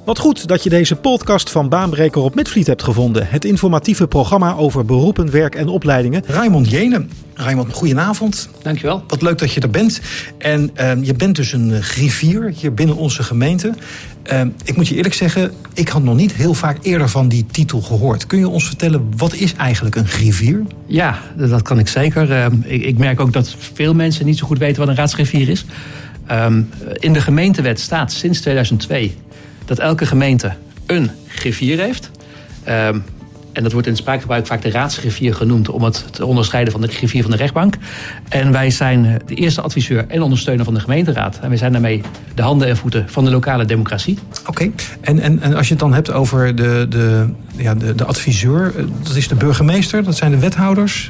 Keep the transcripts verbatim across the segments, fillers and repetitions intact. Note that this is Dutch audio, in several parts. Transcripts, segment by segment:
Wat goed dat je deze podcast van Baanbreker op Midvliet hebt gevonden. Het informatieve programma over beroepen, werk en opleidingen. Raymond Jeene. Raymond, goedenavond. Dankjewel. Wat leuk dat je er bent. En uh, je bent dus een griffier hier binnen onze gemeente. Uh, ik moet je eerlijk zeggen, ik had nog niet heel vaak eerder van die titel gehoord. Kun je ons vertellen, wat is eigenlijk een griffier? Ja, dat kan ik zeker. Uh, ik, ik merk ook dat veel mensen niet zo goed weten wat een raadsgriffier is. Um, in de gemeentewet staat sinds tweeduizend twee... dat elke gemeente een griffier heeft. Um, en dat wordt in het spraakgebruik vaak de raadsgriffier genoemd, om het te onderscheiden van de griffier van de rechtbank. En wij zijn de eerste adviseur en ondersteuner van de gemeenteraad. En wij zijn daarmee de handen en voeten van de lokale democratie. Oké, okay. en, en, en als je het dan hebt over de, de, ja, de, de adviseur, dat is de burgemeester, dat zijn de wethouders.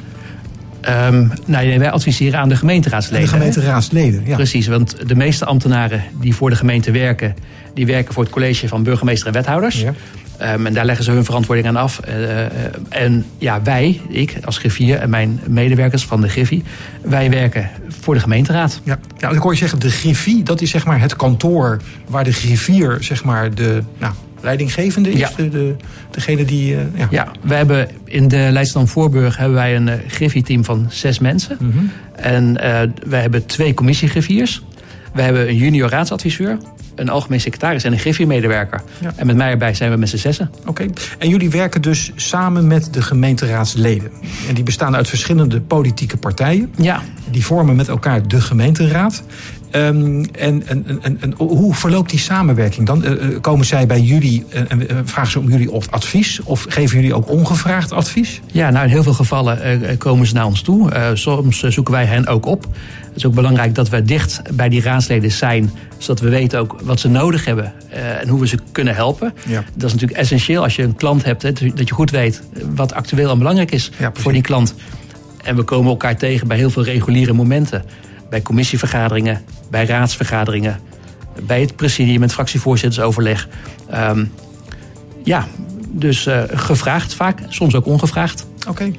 Um, nee, wij adviseren aan de gemeenteraadsleden. De gemeenteraadsleden, ja. Precies, want de meeste ambtenaren die voor de gemeente werken, die werken voor het college van burgemeester en wethouders. Ja. Um, en daar leggen ze hun verantwoording aan af. Uh, uh, en ja, wij, ik als griffier en mijn medewerkers van de Griffie, wij werken voor de gemeenteraad. Ja, ja, ik hoor je zeggen, de Griffie, dat is zeg maar het kantoor waar de griffier zeg maar de nou, leidinggevende is. Ja. De, de, degene die... Uh, ja. ja, we hebben in de Leidschendam-Voorburg hebben wij een uh, Griffie-team van zes mensen. Mm-hmm. En uh, wij hebben twee commissiegriffiers. We hebben een junior raadsadviseur, een algemeen secretaris en een griffie-medewerker. Ja. En met mij erbij zijn we met z'n zessen. Oké. Okay. En jullie werken dus samen met de gemeenteraadsleden. En die bestaan uit verschillende politieke partijen. Ja. Die vormen met elkaar de gemeenteraad. Um, en, en, en, en hoe verloopt die samenwerking dan? Uh, komen zij bij jullie en uh, vragen ze om jullie op advies? Of geven jullie ook ongevraagd advies? Ja, nou in heel veel gevallen uh, komen ze naar ons toe. Uh, soms uh, zoeken wij hen ook op. Het is ook belangrijk dat we dicht bij die raadsleden zijn, zodat we weten ook wat ze nodig hebben uh, en hoe we ze kunnen helpen. Ja. Dat is natuurlijk essentieel als je een klant hebt, hè, dat je goed weet wat actueel en belangrijk is ja, voor die klant. En we komen elkaar tegen bij heel veel reguliere momenten. Bij commissievergaderingen, bij raadsvergaderingen, bij het presidium met fractievoorzittersoverleg. Um, ja, dus uh, gevraagd vaak, soms ook ongevraagd. Oké. Okay.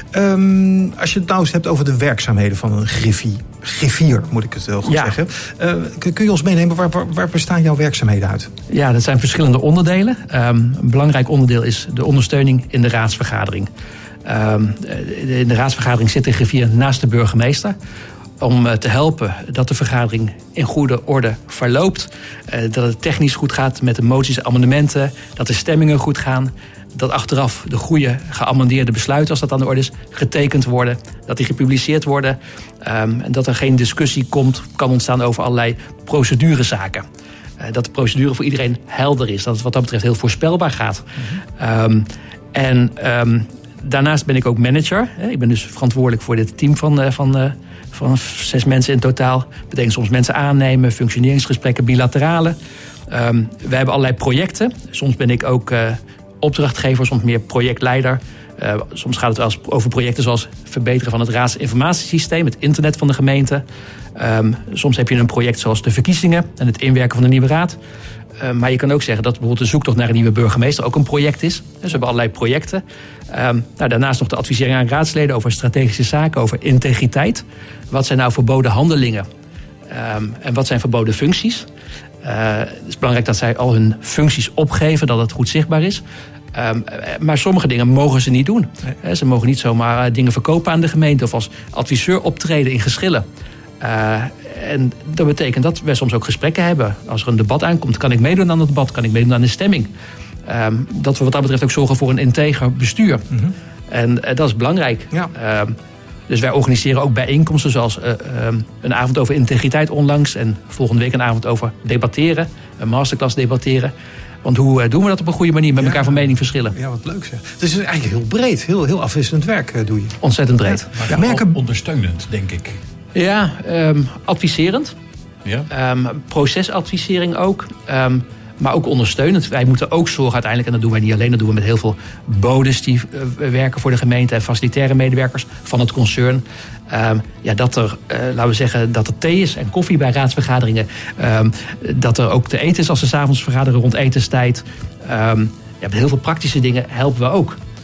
Um, als je het nou eens hebt over de werkzaamheden van een griffie, griffier, moet ik het wel goed ja. zeggen. Uh, kun je ons meenemen, waar, waar, waar bestaan jouw werkzaamheden uit? Ja, dat zijn verschillende onderdelen. Um, een belangrijk onderdeel is de ondersteuning in de raadsvergadering. Um, in de raadsvergadering zit de griffier naast de burgemeester, om te helpen dat de vergadering in goede orde verloopt. Dat het technisch goed gaat met de moties en amendementen. Dat de stemmingen goed gaan. Dat achteraf de goede geamendeerde besluiten, als dat aan de orde is, getekend worden. Dat die gepubliceerd worden. En dat er geen discussie komt, kan ontstaan over allerlei procedurezaken. Dat de procedure voor iedereen helder is. Dat het wat dat betreft heel voorspelbaar gaat. Mm-hmm. Um, en um, daarnaast ben ik ook manager. Ik ben dus verantwoordelijk voor dit team van... van Van zes mensen in totaal. Dat betekent soms mensen aannemen, functioneringsgesprekken, bilaterale. Um, we hebben allerlei projecten. Soms ben ik ook uh, opdrachtgever, soms meer projectleider. Uh, soms gaat het wel eens over projecten zoals verbeteren van het raadsinformatiesysteem, het internet van de gemeente. Um, soms heb je een project zoals de verkiezingen en het inwerken van de nieuwe raad. Uh, maar je kan ook zeggen dat bijvoorbeeld de zoektocht naar een nieuwe burgemeester ook een project is. Dus we hebben allerlei projecten. Um, nou, daarnaast nog de advisering aan raadsleden over strategische zaken, over integriteit. Wat zijn nou verboden handelingen? Um, en wat zijn verboden functies? Uh, het is belangrijk dat zij al hun functies opgeven, dat het goed zichtbaar is. Um, maar sommige dingen mogen ze niet doen. Nee. Ze mogen niet zomaar dingen verkopen aan de gemeente of als adviseur optreden in geschillen. Uh, en dat betekent dat we soms ook gesprekken hebben. Als er een debat aankomt, kan ik meedoen aan het debat, kan ik meedoen aan de stemming. Um, dat we wat dat betreft ook zorgen voor een integer bestuur. Mm-hmm. En uh, dat is belangrijk. Ja. Uh, dus wij organiseren ook bijeenkomsten zoals uh, um, een avond over integriteit onlangs en volgende week een avond over debatteren, een masterclass debatteren. Want hoe uh, doen we dat op een goede manier met ja, elkaar van mening verschillen? Ja, wat leuk zeg. Dus het is eigenlijk heel breed, heel, heel afwisselend werk uh, doe je. Ontzettend breed. Ja, maar merken... ondersteunend, denk ik. Ja, um, adviserend. Ja. Um, procesadvisering ook. Um, maar ook ondersteunend. Wij moeten ook zorgen uiteindelijk, en dat doen wij niet alleen, dat doen we met heel veel bodes die uh, werken voor de gemeente en facilitaire medewerkers van het concern. Um, ja, dat er, uh, laten we zeggen, dat er thee is en koffie bij raadsvergaderingen. Um, dat er ook te eten is als ze 's avonds vergaderen rond etenstijd. Um, ja, met heel veel praktische dingen helpen we ook.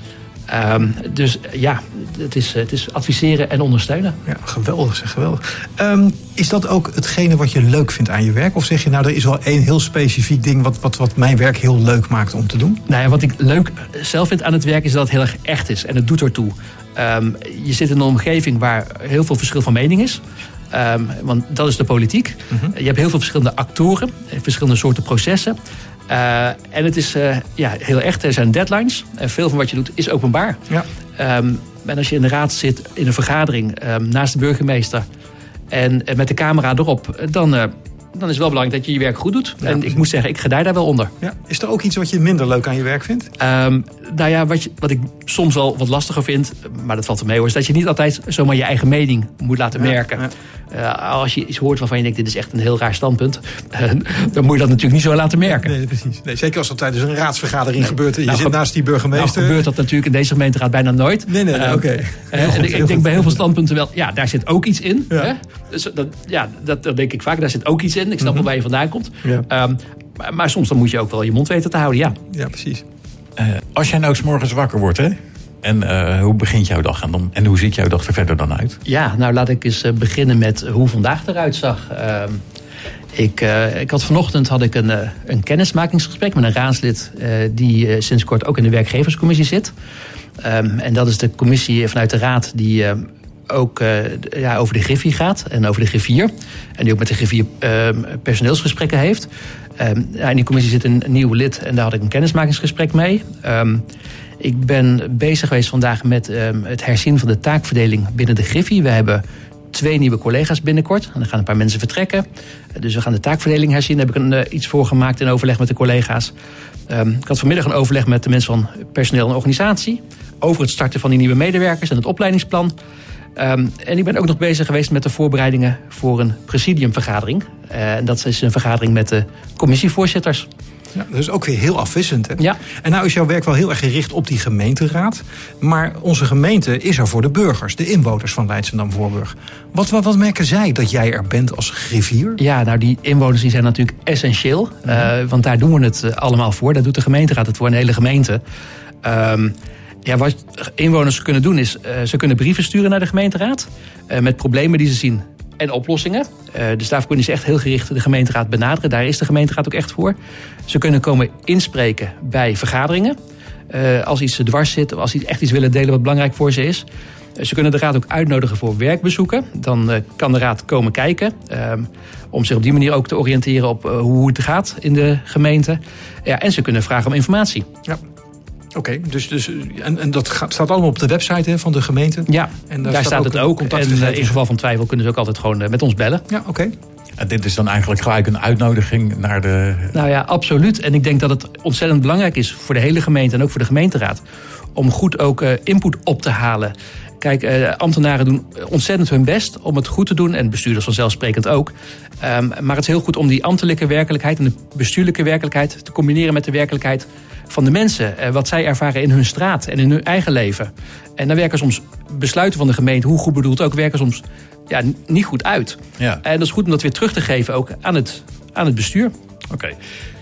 Um, dus ja, het is, het is adviseren en ondersteunen. Ja, geweldig, zeg, geweldig. Um, is dat ook hetgene wat je leuk vindt aan je werk? Of zeg je, nou, er is wel één heel specifiek ding wat, wat, wat mijn werk heel leuk maakt om te doen? Nou ja, wat ik leuk zelf vind aan het werk is dat het heel erg echt is. En het doet ertoe. Um, je zit in een omgeving waar heel veel verschil van mening is. Um, want dat is de politiek. Mm-hmm. Je hebt heel veel verschillende actoren, verschillende soorten processen. Uh, en het is uh, ja, heel echt, er zijn deadlines. En veel van wat je doet is openbaar. Ja. Um, en als je in de raad zit, in een vergadering, um, naast de burgemeester en uh, met de camera erop, dan, uh, dan is het wel belangrijk dat je je werk goed doet. Ja, en precies. Ik moet zeggen, ik gedij daar wel onder. Ja. Is er ook iets wat je minder leuk aan je werk vindt? Um, nou ja, wat, je, wat ik soms wel wat lastiger vind, maar dat valt er mee hoor, is dat je niet altijd zomaar je eigen mening moet laten ja, merken. Ja. Uh, als je iets hoort waarvan je denkt, dit is echt een heel raar standpunt, uh, dan moet je dat natuurlijk niet zo laten merken. Nee, precies. Nee, zeker als dat tijdens een raadsvergadering nee. gebeurt en je nou, zit naast die burgemeester. Nou gebeurt dat natuurlijk in deze gemeenteraad bijna nooit. Nee, nee, nee uh, oké. Okay. Uh, en ik, ik denk bij heel veel standpunten wel, ja, daar zit ook iets in. Ja. Hè? Dus dat, ja, dat, dat denk ik vaak, daar zit ook iets in. Ik snap mm-hmm. wel waar je vandaan komt. Ja. Um, maar, maar soms dan moet je ook wel je mond weten te houden, ja. Ja, precies. Uh, als jij nou 's morgens wakker wordt, hè? En uh, hoe begint jouw dag en, dan, en hoe ziet jouw dag er verder dan uit? Ja, nou laat ik eens uh, beginnen met hoe vandaag eruit zag. Uh, ik, uh, ik had vanochtend had ik een, uh, een kennismakingsgesprek met een raadslid uh, die uh, sinds kort ook in de werkgeverscommissie zit. Um, en dat is de commissie vanuit de raad die uh, ook uh, ja, over de Griffie gaat en over de griffier. En die ook met de griffier uh, personeelsgesprekken heeft. Um, ja, in die commissie zit een, een nieuw lid en daar had ik een kennismakingsgesprek mee. Um, Ik ben bezig geweest vandaag met um, het herzien van de taakverdeling binnen de Griffie. We hebben twee nieuwe collega's binnenkort. En er gaan een paar mensen vertrekken. Dus we gaan de taakverdeling herzien. Daar heb ik een, uh, iets voor gemaakt in overleg met de collega's. Um, ik had vanmiddag een overleg met de mensen van personeel en organisatie. Over het starten van die nieuwe medewerkers en het opleidingsplan. Um, en ik ben ook nog bezig geweest met de voorbereidingen voor een presidiumvergadering. Uh, en dat is een vergadering met de commissievoorzitters. Ja, dat is ook weer heel afwisselend. Hè? Ja. En nou is jouw werk wel heel erg gericht op die gemeenteraad. Maar onze gemeente is er voor de burgers, de inwoners van Leidschendam-Voorburg. Wat, wat, wat merken zij dat jij er bent als griffier? Ja, nou die inwoners die zijn natuurlijk essentieel. Mm-hmm. Uh, want daar doen we het uh, allemaal voor. Daar doet de gemeenteraad het voor, een hele gemeente. Um, ja, wat inwoners kunnen doen is, uh, ze kunnen brieven sturen naar de gemeenteraad. Uh, met problemen die ze zien. En oplossingen. Uh, dus daarvoor kunnen ze echt heel gericht de gemeenteraad benaderen. Daar is de gemeenteraad ook echt voor. Ze kunnen komen inspreken bij vergaderingen. Uh, als iets dwars zit of als ze echt iets willen delen wat belangrijk voor ze is. Uh, ze kunnen de raad ook uitnodigen voor werkbezoeken. Dan uh, kan de raad komen kijken. Uh, om zich op die manier ook te oriënteren op uh, hoe het gaat in de gemeente. Ja, en ze kunnen vragen om informatie. Ja. Oké, okay, dus, dus, en, en dat gaat, staat allemaal op de website hè, van de gemeente? Ja, en daar, daar staat, staat het ook. En uh, in geval van twijfel kunnen ze ook altijd gewoon uh, met ons bellen. Ja, oké. Okay. En dit is dan eigenlijk gelijk een uitnodiging naar de... Nou ja, absoluut. En ik denk dat het ontzettend belangrijk is voor de hele gemeente en ook voor de gemeenteraad. Om goed ook uh, input op te halen. Kijk, uh, ambtenaren doen ontzettend hun best om het goed te doen. En bestuurders vanzelfsprekend ook. Um, maar het is heel goed om die ambtelijke werkelijkheid en de bestuurlijke werkelijkheid te combineren met de werkelijkheid van de mensen. Uh, wat zij ervaren in hun straat en in hun eigen leven. En dan werken soms besluiten van de gemeente, hoe goed bedoeld ook, werken soms ja, niet goed uit. Ja. En dat is goed om dat weer terug te geven ook aan het, aan het bestuur. Oké. Okay.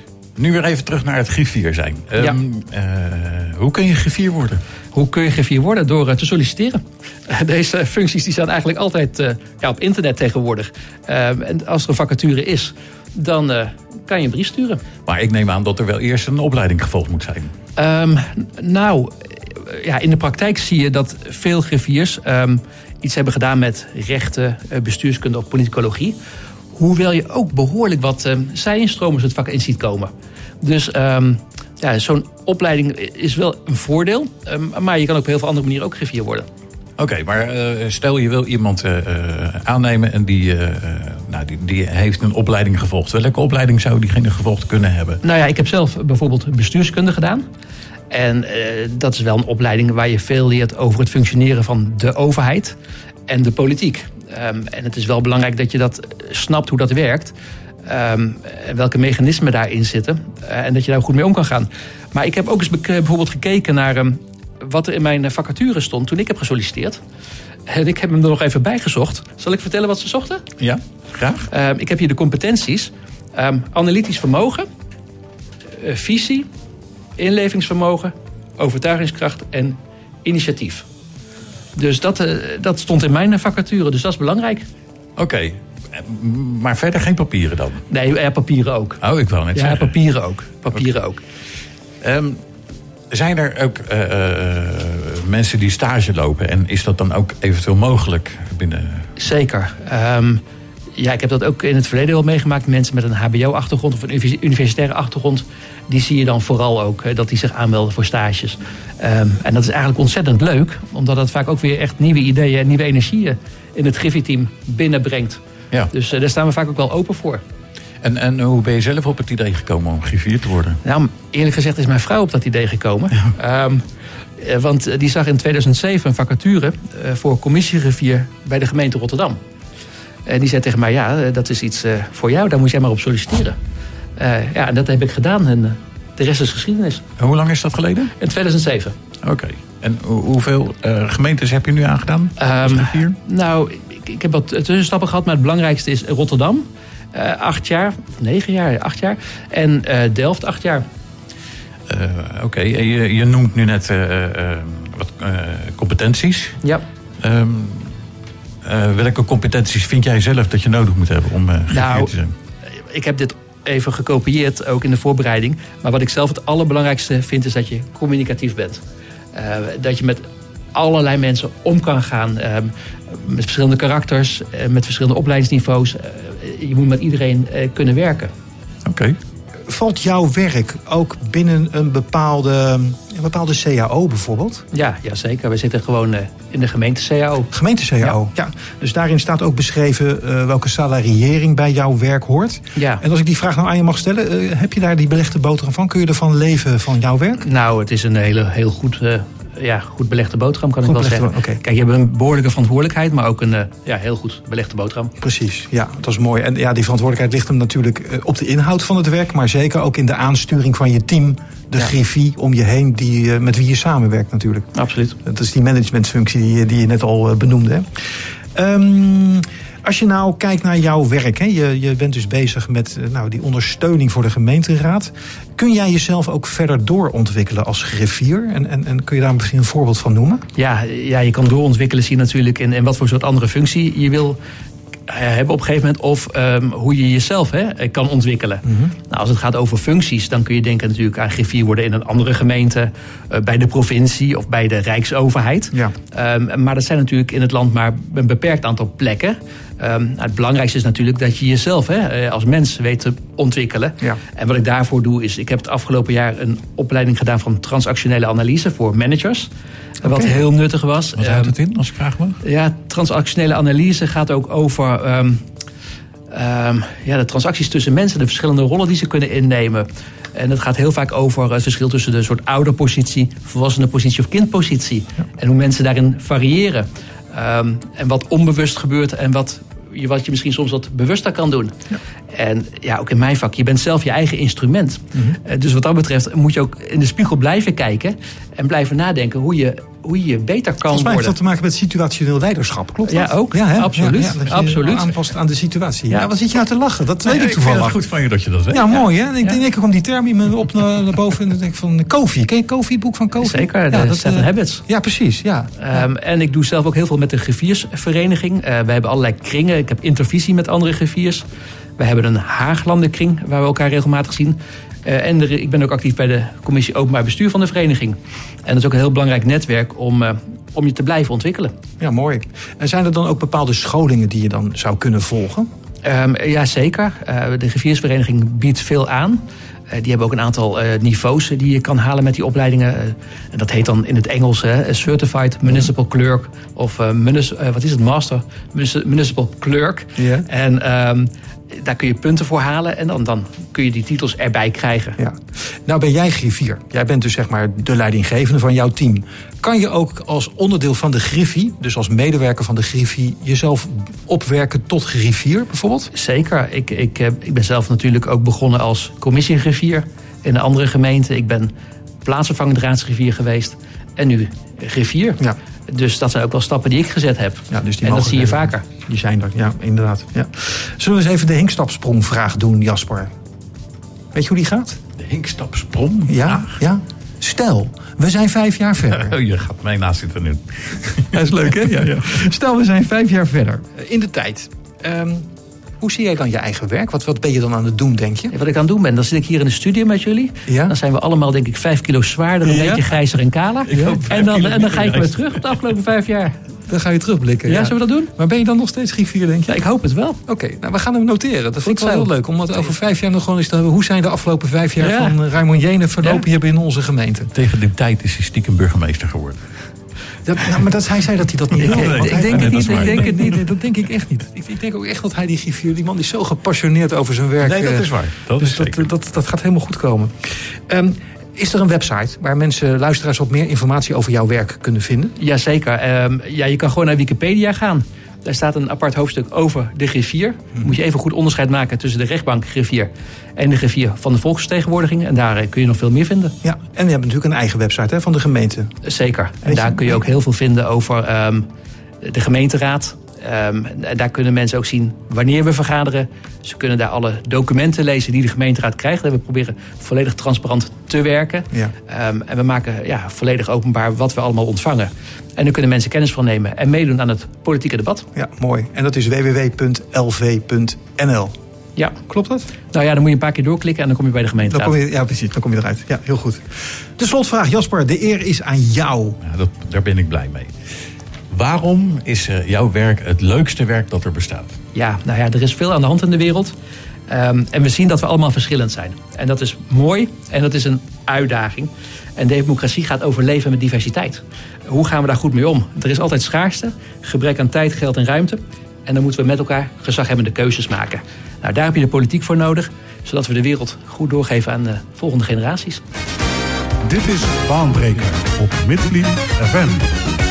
Nu weer even terug naar het griffier zijn. Um, ja. uh, hoe kun je griffier worden? Hoe kun je griffier worden? Door uh, te solliciteren. Uh, deze functies die staan eigenlijk altijd uh, ja, op internet tegenwoordig. Uh, en als er een vacature is, dan uh, kan je een brief sturen. Maar ik neem aan dat er wel eerst een opleiding gevolgd moet zijn. Um, nou, ja, in de praktijk zie je dat veel griffiers um, iets hebben gedaan met rechten, bestuurskunde of politicologie. Hoewel je ook behoorlijk wat uh, zij-instromers het vak in ziet komen. Dus um, ja, zo'n opleiding is wel een voordeel. Um, maar je kan ook op heel veel andere manieren ook griffier worden. Oké, okay, maar uh, stel je wil iemand uh, aannemen en die, uh, nou, die, die heeft een opleiding gevolgd. Welke opleiding zou diegene gevolgd kunnen hebben? Nou ja, ik heb zelf bijvoorbeeld bestuurskunde gedaan. En uh, dat is wel een opleiding waar je veel leert over het functioneren van de overheid en de politiek. Um, en het is wel belangrijk dat je dat snapt hoe dat werkt. Um, en welke mechanismen daarin zitten. Uh, en dat je daar goed mee om kan gaan. Maar ik heb ook eens be- bijvoorbeeld gekeken naar um, wat er in mijn vacature stond toen ik heb gesolliciteerd. En ik heb hem er nog even bijgezocht. Zal ik vertellen wat ze zochten? Ja, graag. Um, ik heb hier de competenties. Um, analytisch vermogen, uh, visie, inlevingsvermogen, overtuigingskracht en initiatief. Dus dat, uh, dat stond in mijn vacature, dus dat is belangrijk. Oké, okay. Maar verder geen papieren dan? Nee, ja, papieren ook. Oh, ik wou net ja, zeggen. Ja, papieren ook. Papieren okay. ook. Um, zijn er ook uh, uh, mensen die stage lopen? En is dat dan ook eventueel mogelijk binnen? Zeker. Um, ja, ik heb dat ook in het verleden wel meegemaakt. Mensen met een H B O-achtergrond of een universitaire achtergrond, die zie je dan vooral ook, hè, dat die zich aanmelden voor stages. Um, en dat is eigenlijk ontzettend leuk, omdat dat vaak ook weer echt nieuwe ideeën en nieuwe energieën in het Griffie-team binnenbrengt. Ja. Dus uh, daar staan we vaak ook wel open voor. En, en hoe ben je zelf op het idee gekomen om griffier te worden? Nou, eerlijk gezegd is mijn vrouw op dat idee gekomen. Ja. Um, want die zag in tweeduizend zeven een vacature uh, voor commissiegriffier bij de gemeente Rotterdam. En die zei tegen mij, ja, dat is iets uh, voor jou, daar moet jij maar op solliciteren. Uh, ja, en dat heb ik gedaan en uh, de rest is geschiedenis. En hoe lang is dat geleden? In tweeduizend zeven. Oké. Okay. En hoe, hoeveel uh, gemeentes heb je nu aangedaan als griffier? Um, nou, ik, ik heb wat tussenstappen gehad, maar het belangrijkste is Rotterdam. Uh, acht jaar, negen jaar, acht jaar. En uh, Delft, acht jaar. Uh, Oké, okay. je, je noemt nu net uh, uh, wat uh, competenties. Ja. Um, uh, welke competenties vind jij zelf dat je nodig moet hebben om uh, griffier nou, te zijn? Ik heb dit even gekopieerd, ook in de voorbereiding. Maar wat ik zelf het allerbelangrijkste vind, is dat je communicatief bent. Uh, dat je met allerlei mensen om kan gaan. Uh, met verschillende karakters, uh, met verschillende opleidingsniveaus. Uh, je moet met iedereen uh, kunnen werken. Oké. Okay. Valt jouw werk ook binnen een bepaalde, een bepaalde C A O bijvoorbeeld? Ja, ja zeker. We zitten gewoon uh, in de gemeente C A O. Gemeente C A O, ja. ja. Dus daarin staat ook beschreven uh, welke salariëring bij jouw werk hoort. Ja. En als ik die vraag nou aan je mag stellen, uh, heb je daar die belegde boterham van? Kun je ervan leven van jouw werk? Nou, het is een hele, heel goed... Uh, Ja, goed belegde boterham kan goed ik wel zeggen. Okay. Kijk, je hebt een behoorlijke verantwoordelijkheid, maar ook een uh, ja, heel goed belegde boterham. Precies, ja, dat is mooi. En ja, die verantwoordelijkheid ligt hem natuurlijk uh, op de inhoud van het werk, maar zeker ook in de aansturing van je team, de ja. griffie om je heen, die, uh, met wie je samenwerkt natuurlijk. Absoluut. Dat is die managementfunctie die, die je net al uh, benoemde. Hè? Um, Als je nou kijkt naar jouw werk, hè, je, je bent dus bezig met nou, die ondersteuning voor de gemeenteraad. Kun jij jezelf ook verder doorontwikkelen als griffier? En, en, en kun je daar misschien een voorbeeld van noemen? Ja, ja je kan doorontwikkelen, zie je natuurlijk in, in wat voor soort andere functie je wil hebben op een gegeven moment. Of um, hoe je jezelf hè, kan ontwikkelen. Mm-hmm. Nou, als het gaat over functies, dan kun je denken natuurlijk aan griffier worden in een andere gemeente, uh, bij de provincie of bij de Rijksoverheid. Ja. Um, maar dat zijn natuurlijk in het land maar een beperkt aantal plekken. Um, het belangrijkste is natuurlijk dat je jezelf hè, als mens weet te ontwikkelen. Ja. En wat ik daarvoor doe is, ik heb het afgelopen jaar een opleiding gedaan van transactionele analyse voor managers. Okay. Wat heel nuttig was. Wat houdt het in, als ik vraag mag? Ja, transactionele analyse gaat ook over um, um, ja, de transacties tussen mensen, de verschillende rollen die ze kunnen innemen. En het gaat heel vaak over het verschil tussen de soort ouderpositie, volwassenenpositie of kindpositie. Ja. En hoe mensen daarin variëren. Um, en wat onbewust gebeurt en wat je, wat je misschien soms wat bewuster kan doen. Ja. En ja, ook in mijn vak, je bent zelf je eigen instrument. Mm-hmm. Uh, dus wat dat betreft moet je ook in de spiegel blijven kijken en blijven nadenken hoe je, hoe je beter kan Volgens mij worden. heeft dat te maken met situationeel leiderschap, klopt dat? Ja, ook. Ja, hè? Absoluut. Ja, ja, dat je absoluut. aanpast aan de situatie. Ja, ja. Wat zit je nou te lachen? Dat weet nee, ik toevallig. Ik vind het goed van je dat je dat weet. Ja, mooi hè. Ik ja. denk, ik kwam die term in me op naar, naar boven en dan denk ik van Covey. Ken je Covey, het boek van Covey? Zeker, ja, de dat, Seven uh, Habits. Ja, precies. Ja. Um, en ik doe zelf ook heel veel met de griffiersvereniging. Uh, we hebben allerlei kringen. Ik heb intervisie met andere griffiers. We hebben een Haaglandenkring waar we elkaar regelmatig zien. Uh, en er, ik ben ook actief bij de commissie openbaar bestuur van de vereniging. En dat is ook een heel belangrijk netwerk om, uh, om je te blijven ontwikkelen. Ja, mooi. En zijn er dan ook bepaalde scholingen die je dan zou kunnen volgen? Um, ja, zeker. Uh, de griffiersvereniging biedt veel aan. Uh, die hebben ook een aantal uh, niveaus die je kan halen met die opleidingen. Uh, en dat heet dan in het Engels uh, Certified Municipal Clerk. Of uh, munis, uh, wat is het? Master Municipal Clerk. Yeah. En um, daar kun je punten voor halen. En dan, dan kun je die titels erbij krijgen. Ja. Nou ben jij griffier. Jij bent dus zeg maar de leidinggevende van jouw team. Kan je ook als onderdeel van de griffie, dus als medewerker van de griffie, jezelf opwerken tot griffier bijvoorbeeld? Zeker. Ik, ik, ik ben zelf natuurlijk ook begonnen als commissiegriffier in een andere gemeente. Ik ben plaatsvervangend raadsgriffier geweest en nu griffier. Ja. Dus dat zijn ook wel stappen die ik gezet heb. Ja, dus die en dat zie je vaker. Die zijn er, ja, inderdaad. Ja. Zullen we eens even de hinkstapsprongvraag doen, Jasper? Weet je hoe die gaat? De hinkstapsprong? Ja, ja. Stel, we zijn vijf jaar verder. Oh, je gaat mij naast zitten nu. Dat is leuk, hè? Ja, ja. Stel, we zijn vijf jaar verder. In de tijd. Um, hoe zie jij dan je eigen werk? Wat, wat ben je dan aan het doen, denk je? Ja, wat ik aan het doen ben, dan zit ik hier in de studio met jullie. Ja? Dan zijn we allemaal, denk ik, vijf kilo zwaarder, een ja? beetje grijzer en kaler. Ja? En, dan, en dan ga ik weer terug op de afgelopen vijf jaar. Dan ga je terugblikken. Ja, ja, zullen we dat doen? Maar ben je dan nog steeds griffier, denk je? Ja, ik hoop het wel. Oké, okay, nou we gaan hem noteren. Dat vind ik wel heel leuk. Om het over vijf jaar nog gewoon eens te hebben. Hoe zijn de afgelopen vijf jaar ja. van Raymond Jeene verlopen ja. hier binnen onze gemeente? Tegen die tijd is hij stiekem burgemeester geworden. Dat, nou, maar dat, hij zei dat hij dat niet wilde. Ik, ik, ik denk het niet. Ik denk het niet. Dat denk ik echt niet. Ik, ik denk ook echt dat hij die griffier, die man is zo gepassioneerd over zijn werk. Nee, dat is waar. Dat dus is dat, dat, dat, dat gaat helemaal goed komen. Um, Is er een website waar mensen, luisteraars, wat meer informatie over jouw werk kunnen vinden? Jazeker. Um, ja, je kan gewoon naar Wikipedia gaan. Daar staat een apart hoofdstuk over de griffier. Hmm. Moet je even goed onderscheid maken tussen de rechtbank griffier en de griffier van de volksvertegenwoordiging. En daar kun je nog veel meer vinden. Ja, en we hebben natuurlijk een eigen website hè, van de gemeente. Zeker. En daar kun je ook heel veel vinden over um, de gemeenteraad. Um, daar kunnen mensen ook zien wanneer we vergaderen. Ze kunnen daar alle documenten lezen die de gemeenteraad krijgt. En we proberen volledig transparant te werken. Ja. Um, en we maken ja, volledig openbaar wat we allemaal ontvangen. En daar kunnen mensen kennis van nemen en meedoen aan het politieke debat. Ja, mooi. En dat is w w w punt l v punt n l. Ja. Klopt dat? Nou ja, dan moet je een paar keer doorklikken en dan kom je bij de gemeenteraad. Dan kom je, ja, precies. Dan kom je eruit. Ja, heel goed. De slotvraag, Jasper. De eer is aan jou. Ja, dat, daar ben ik blij mee. Waarom is uh, jouw werk het leukste werk dat er bestaat? Ja, nou ja, er is veel aan de hand in de wereld. Um, en we zien dat we allemaal verschillend zijn. En dat is mooi en dat is een uitdaging. En democratie gaat over leven met diversiteit. Hoe gaan we daar goed mee om? Er is altijd schaarste, gebrek aan tijd, geld en ruimte. En dan moeten we met elkaar gezaghebbende keuzes maken. Nou, daar heb je de politiek voor nodig, zodat we de wereld goed doorgeven aan de volgende generaties. Dit is Baanbreker op Midvliet F M.